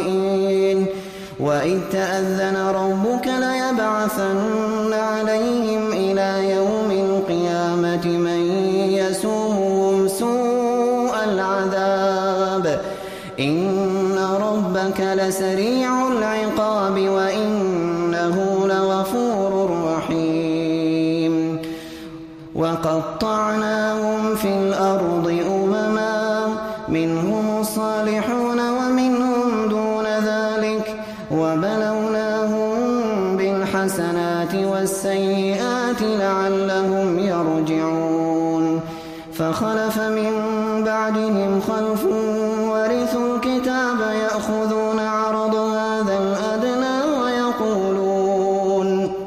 خاسئين وإذ تأذن ربك ليبعثن عليهم لسريع العقاب وإنه لغفور رحيم وقطعناهم في الأرض أمما منهم الصالحون ومنهم دون ذلك وبلوناهم بالحسنات والسيئات لعلهم يرجعون فخلف من بعدهم خلف ورثوا الكتاب يأخذون عرض هذا الأدنى ويقولون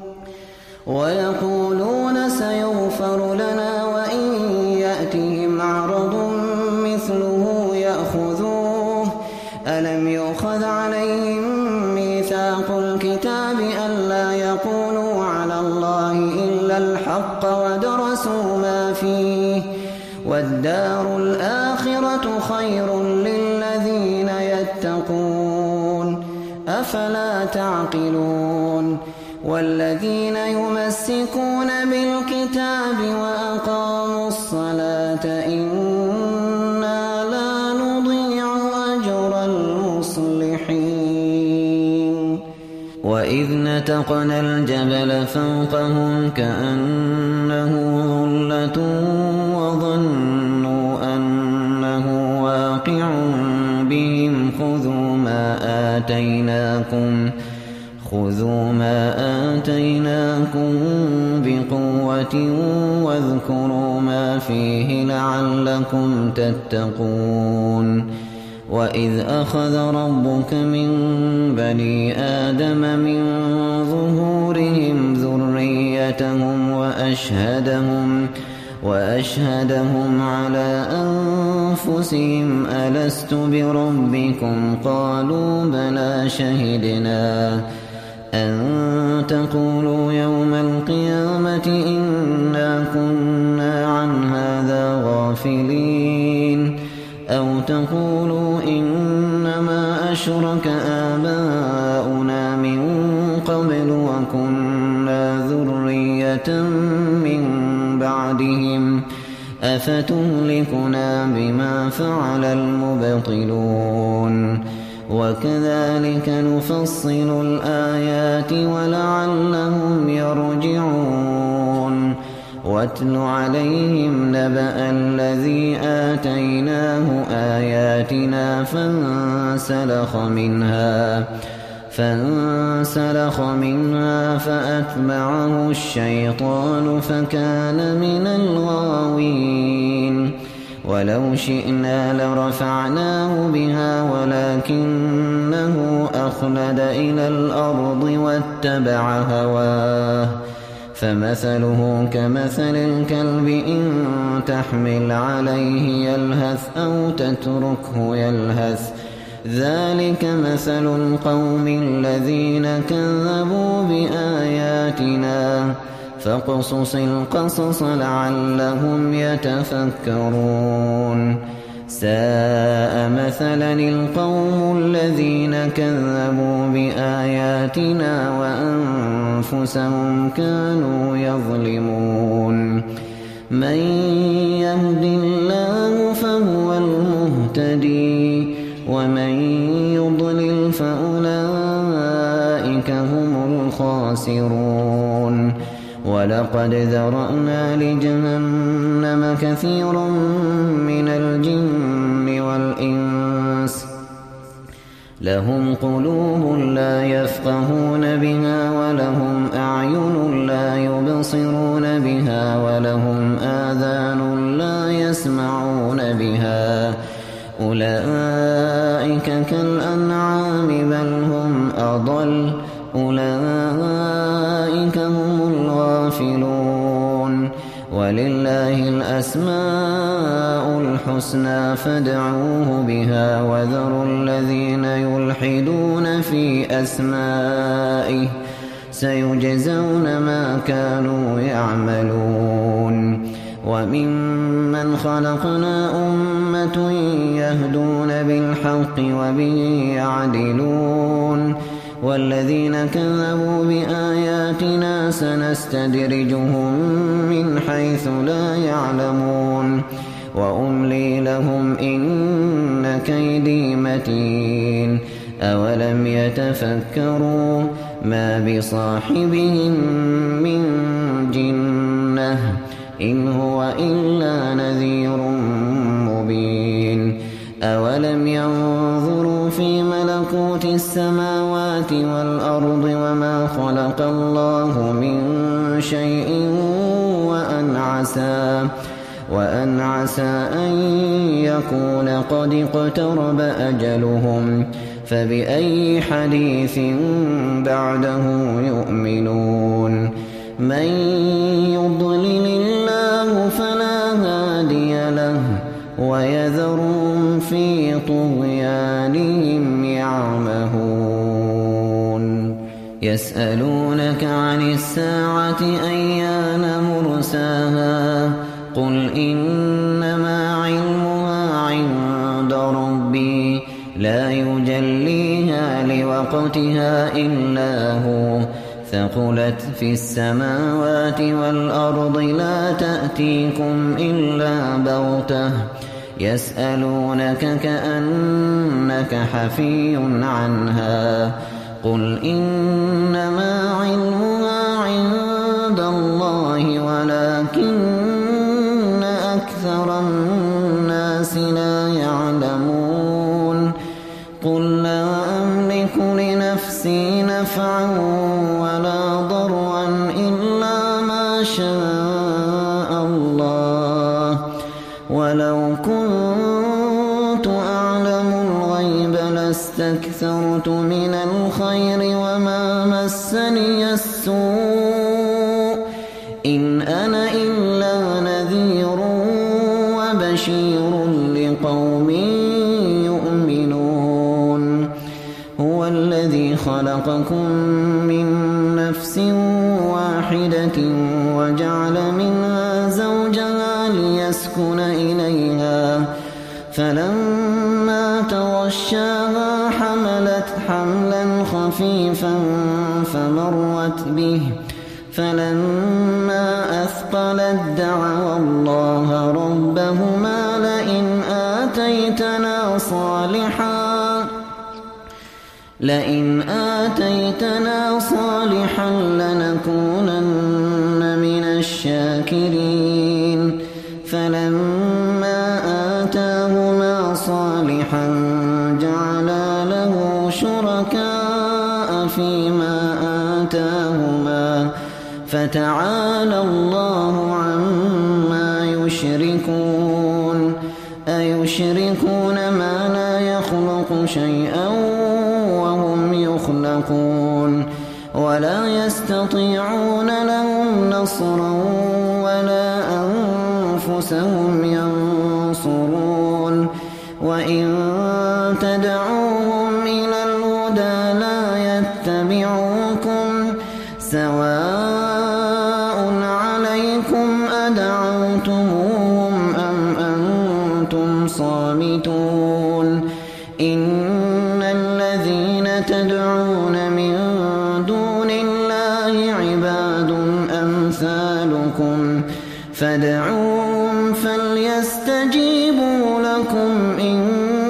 ويقولون سيغفر لنا وإن يأتهم عرض مثله يأخذوه ألم يؤخذ عليهم ميثاق الكتاب ألا يقولوا على الله إلا الحق ودرسوا ما فيه والدار الآخرة خير للذين يتقون أفلا تعقلون والذين يمسكون بالكتاب وأقاموا الصلاة إنا لا نضيع أجر المصلحين وإذ نتقنا الجبل فوقهم كأنه ظلة وظنوا أنه واقع بهم خذوا ما آتيناكم خذوا ما آتيناكم بقوة واذكروا ما فيه لعلكم تتقون وإذ أخذ ربك من بني آدم من ظهورهم ذريتهم وأشهدهم وأشهدهم على أنفسهم ألست بربكم قالوا بلى شهدنا أن تقولوا يوم القيامة إنا كنا عن هذا غافلين أو تقولوا إنما أشرك آباؤنا من قبل وكنا ذرية من بعدهم أفتهلكنا بما فعل المبطلون وكذلك نفصل الآيات ولعلهم يرجعون واتل عليهم نبأ الذي آتيناه آياتنا فانسلخ منها فانسلخ منها فأتبعه الشيطان فكان من الغاوين ولو شئنا لرفعناه بها ولكنه أخلد إلى الأرض واتبع هواه فمثله كمثل الكلب إن تحمل عليه يلهث أو تتركه يلهث ذلك مثل القوم الذين كذبوا بآياتنا فاقصص القصص لعلهم يتفكرون ساء مثلا القوم الذين كذبوا بآياتنا وأنفسهم كانوا يظلمون من يهد الله فهو المهتدي ومن يضلل فأولئك هم الخاسرون ولقد ذرأنا لجهنم كثيرا من الجن والإنس لهم قلوب لا يفقهون بها ولهم أعين لا يبصرون بها ولهم آذان لا يسمعون بها أولئك كالأنعام بل هم أضل أولئك هم الغافلون ولله الأسماء الحسنى فادعوه بها وذروا الذين يلحدون في أسمائه سيجزون ما كانوا يعملون وممن خلقنا أمة يهدون بالحق وبه يعدلون والذين كذبوا بآياتنا سنستدرجهم من حيث لا يعلمون وأملي لهم إن كيدي متين أولم يتفكروا ما بصاحبهم من جنة إن هو إلا نذير مبين أولم ينظروا في ملكوت السماوات والأرض وما خلق الله من شيء وأن عسى وأن عسى أن يكون قد اقترب أجلهم فبأي حديث بعده يؤمنون من يضلل الله فلا هادي له ويذرهم في طغيانهم يعمهون يسألونك عن الساعة أيان مرساها قل إنما علمها عند ربي لا يجليها لوقتها إلا هو ثقلت في السماوات والأرض لا تأتيكم إلا بغتة يسألونك كأنك حفي عنها قل إنما علمها عند الله ولكن أكثر الناس لا يعلمون قل لا أملك لنفسي نفعا ولا ضرا إلا ما شاء الله ولو كنت أعلم الغيب لاستكثرت من الخير وما مسني السوء إن أنا إلا نذير وبشير لقوم يؤمنون هو الذي خلقكم من نفس واحدة وجعل منها زوجها ليسكن إليها فلما تغشاها حملت حملا خفيفا فمرت به فلما أثقلت دعوا الله ربهما لئن آتيتنا صالحا لئن آتيتنا صالحا لنكونن من الشاكرين فلما آتاهما صالحا جعلا له شركاء فيما آتاهما فتعالى الله عما يشركون أيشركون ما لا يخلق شيئا وهم يخلقون ولا يستطيعون لهم نصرا ولا أنفسهم ينصرون وإن تدعوهم إلى الهدى لا يتبعوكم سواء عليكم أدعوتموهم أم أنتم صامتون إن الذين تدعون من دون الله عباد أمثالكم فادعوهم فليستجيبوا لكم إن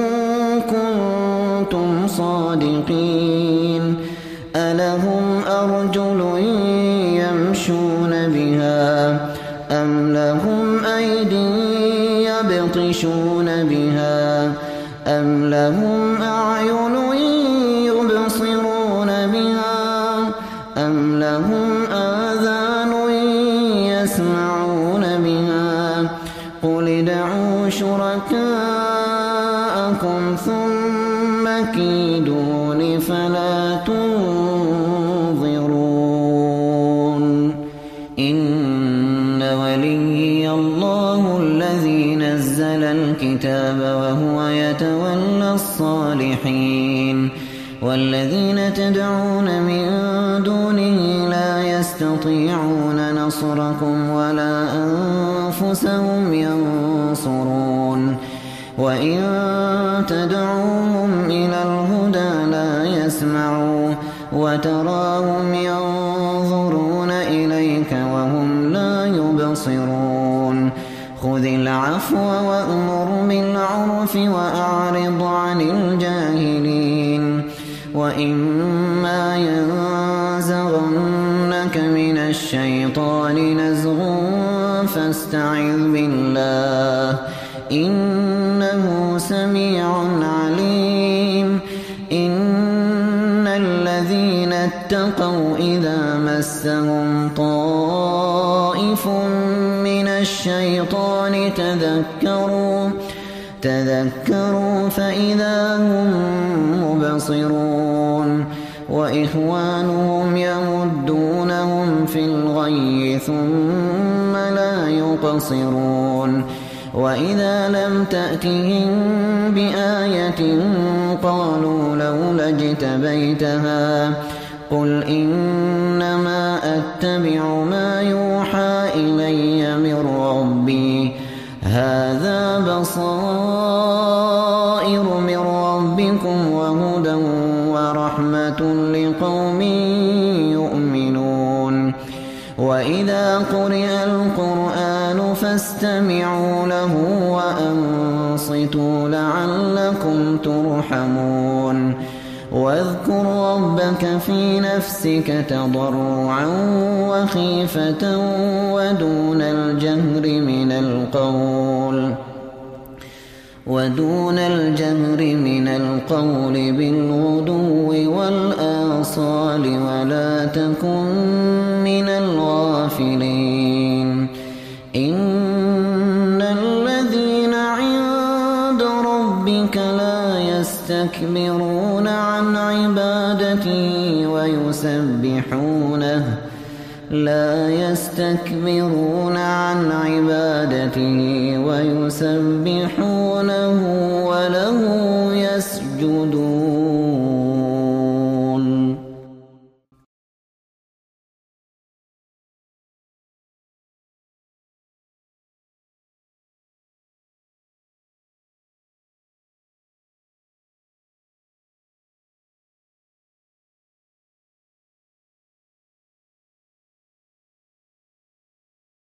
كنتم صادقين ألهم أرجل يمشون بها أم لهم أيدي يبطشون بها أم لهم أعين يبصرون بها أم لهم آذان يسمعون بها قل ادعوا شركاءكم ثم كيدون فلا تنظرون إن وليي الله الذي نزل الكتاب وهو يتولى الصالحين والذين تدعون من دونه لا يستطيعون نصركم ولا أنفسهم ينصرون وإن تدعوهم إلى الهدى لا يسمعوا وتراهم ينظرون إليك وهم لا يبصرون خذ العفو وأمر بالعرف وأعرض عن الجاهلين وإما ينزغنك من الشيطان نزغ فاستعذ بالله إنه سميع عليم إن الذين اتقوا إذا مسهم طائف من الشيطان تذكروا تذكروا فإذا هم مبصرون وإخوانهم يمدونهم في الغي ثم لا يقصرون وإذا لم تأتهم بآية قالوا لولا اجتبيتها قل إنما أتبع ما يوحى إلي من ربي هذا بصائر من ربكم وهدى ورحمة لقوم يؤمنون وإذا قرئ القرآن فاستمعوا له وأنصتوا لعلكم ترحمون واذكر ربك في نفسك تضرعا وخيفة ودون الجهر من القول ودون الجهر من القول بالغدو والآصال ولا تكن من الغافلين إن الذين عند ربك لا يستكبرون عن عبادته ويسبحونه لا يستكبرون عن عبادته ويسبحونه وله يسجدون